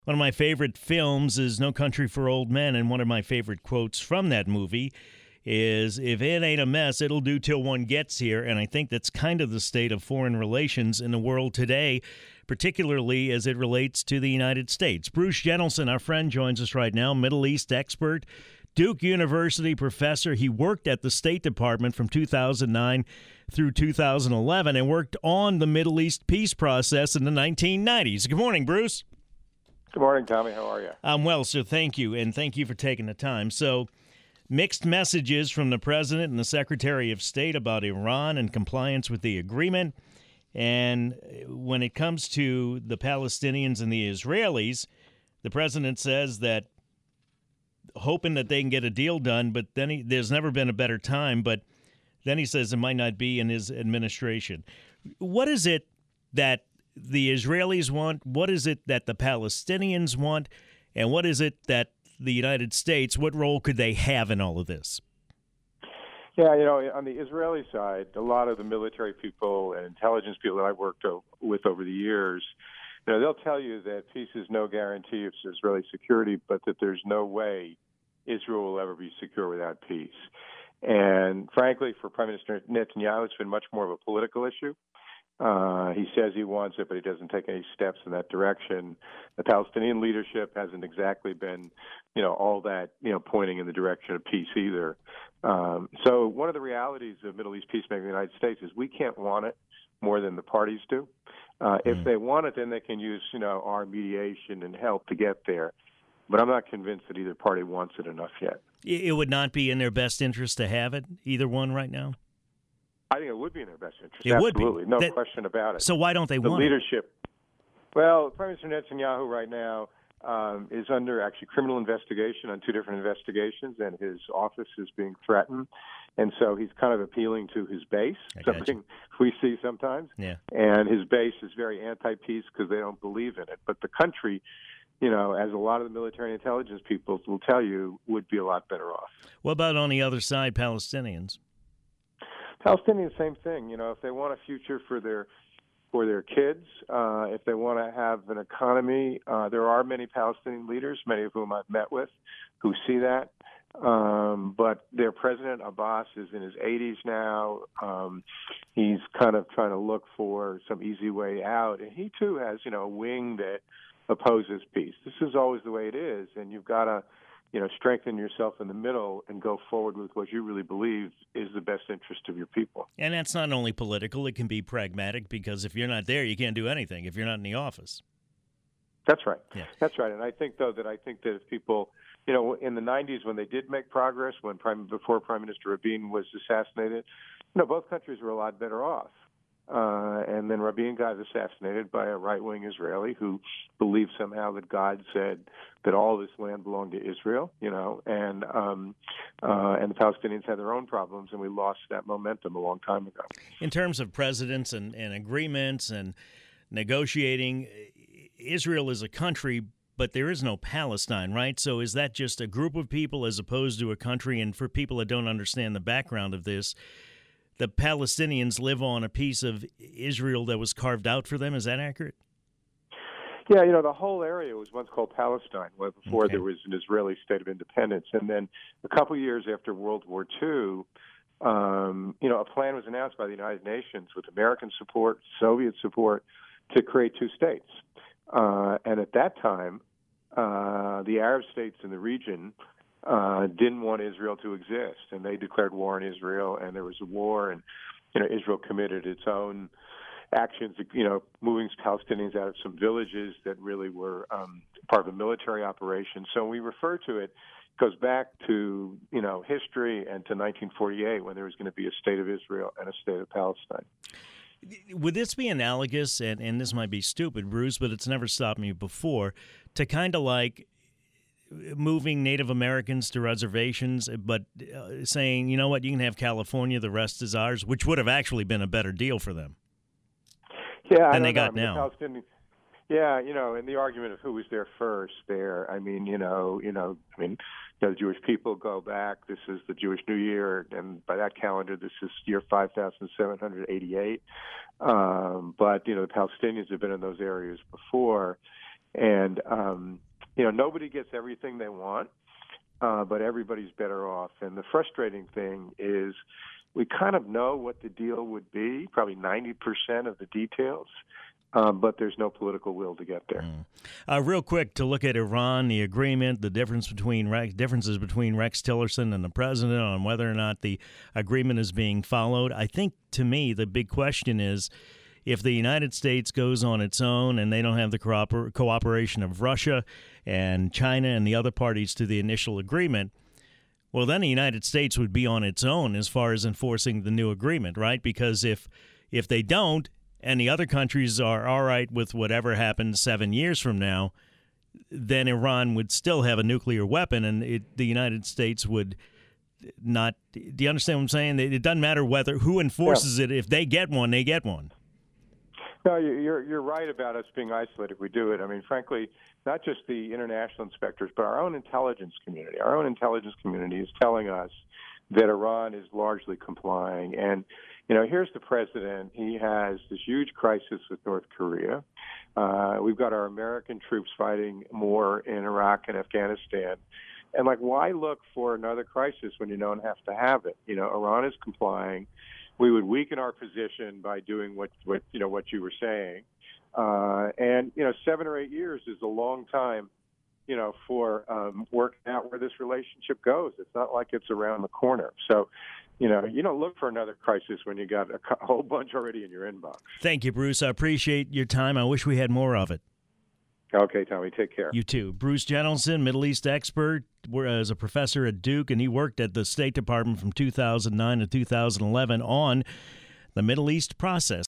One of my favorite films is No Country for Old Men, and one of my favorite quotes from that movie is, "If it ain't a mess, it'll do till one gets here." And I think that's kind of the state of foreign relations in the world today, particularly as it relates to the United States. Bruce Jentleson, our friend, joins us right now, Middle East expert, Duke University professor. He worked at the State Department from 2009 through 2011 and worked on the Middle East peace process in the 1990s. Good morning, Bruce. Good morning, Tommy. How are you? I'm well, sir. Thank you, and thank you for taking the time. So, mixed messages from the President and the Secretary of State about Iran and compliance with the agreement. And when it comes to the Palestinians and the Israelis, the President says that hoping that they can get a deal done, but then there's never been a better time, but then he says it might not be in his administration. What is it that the Israelis want? What is it that the Palestinians want? And what is it that the United States, what role could they have in all of this? Yeah, on the Israeli side, a lot of the military people and intelligence people that I've worked with over the years, they'll tell you that peace is no guarantee of Israeli security, but that there's no way Israel will ever be secure without peace. And frankly, for Prime Minister Netanyahu, it's been much more of a political issue. He says he wants it, but he doesn't take any steps in that direction. The Palestinian leadership hasn't exactly been, all that, pointing in the direction of peace either. So one of the realities of Middle East peacemaking in the United States is we can't want it more than the parties do. If they want it, then they can use, our mediation and help to get there. But I'm not convinced that either party wants it enough yet. It would not be in their best interest to have it, either one right now? I think it would be in their best interest. It Absolutely. would be. No question about it. So why don't they want leadership? Well, Prime Minister Netanyahu right now is under actually criminal investigation on two different investigations, and his office is being threatened. And so he's kind of appealing to his base, something we see sometimes. Yeah. And his base is very anti-peace because they don't believe in it. But the country, as a lot of the military and intelligence people will tell you, would be a lot better off. What about on the other side, Palestinians? Palestinians, same thing. If they want a future for their kids, if they want to have an economy, there are many Palestinian leaders, many of whom I've met with, who see that. But their president, Abbas, is in his 80s now. He's kind of trying to look for some easy way out. And he, too, has, a wing that opposes peace. This is always the way it is, and you've got to strengthen yourself in the middle and go forward with what you really believe is the best interest of your people. And that's not only political, it can be pragmatic, because if you're not there, you can't do anything if you're not in the office. That's right. Yeah. That's right. And I think that if people, in the 90s when they did make progress, before Prime Minister Rabin was assassinated, both countries were a lot better off. And then Rabin got assassinated by a right-wing Israeli who believed somehow that God said that all this land belonged to Israel, and the Palestinians had their own problems, and we lost that momentum a long time ago. In terms of presidents and agreements and negotiating, Israel is a country, but there is no Palestine, right? So is that just a group of people as opposed to a country? And for people that don't understand the background of this, the Palestinians live on a piece of Israel that was carved out for them. Is that accurate? Yeah, the whole area was once called Palestine, before there was an Israeli state of independence. And then a couple of years after World War II, a plan was announced by the United Nations with American support, Soviet support, to create two states. And at that time, the Arab states in the region didn't want Israel to exist, and they declared war on Israel, and there was a war, and Israel committed its own actions, moving Palestinians out of some villages that really were part of a military operation. So we refer to it, goes back to history and to 1948 when there was going to be a state of Israel and a state of Palestine. Would this be analogous, and this might be stupid, Bruce, but it's never stopped me before, to kind of like moving Native Americans to reservations, but saying, you know what, you can have California, the rest is ours, which would have actually been a better deal for them than they got now. Yeah, and the argument of who was there first there, the Jewish people go back. This is the Jewish New Year, and by that calendar, this is year 5,788. But, the Palestinians have been in those areas before. And nobody gets everything they want, but everybody's better off. And the frustrating thing is we kind of know what the deal would be, probably 90% of the details, but there's no political will to get there. Real quick, to look at Iran, the agreement, the differences between Rex Tillerson and the president on whether or not the agreement is being followed. I think, to me, the big question is, if the United States goes on its own and they don't have the cooperation of Russia and China and the other parties to the initial agreement, well, then the United States would be on its own as far as enforcing the new agreement, right? Because if they don't and the other countries are all right with whatever happens 7 years from now, then Iran would still have a nuclear weapon, and the United States would not. Do you understand what I'm saying? It doesn't matter who enforces it. If they get one, they get one. No, you're right about us being isolated if we do it. I mean, frankly, not just the international inspectors, but our own intelligence community. Our own intelligence community is telling us that Iran is largely complying. And, here's the president. He has this huge crisis with North Korea. We've got our American troops fighting more in Iraq and Afghanistan. And, why look for another crisis when you don't have to have it? Iran is complying. We would weaken our position by doing what you were saying, and 7 or 8 years is a long time, for working out where this relationship goes. It's not like it's around the corner. So, you don't look for another crisis when you got a whole bunch already in your inbox. Thank you, Bruce. I appreciate your time. I wish we had more of it. Okay, Tommy, take care. You too. Bruce Jentleson, Middle East expert, as a professor at Duke, and he worked at the State Department from 2009 to 2011 on the Middle East process.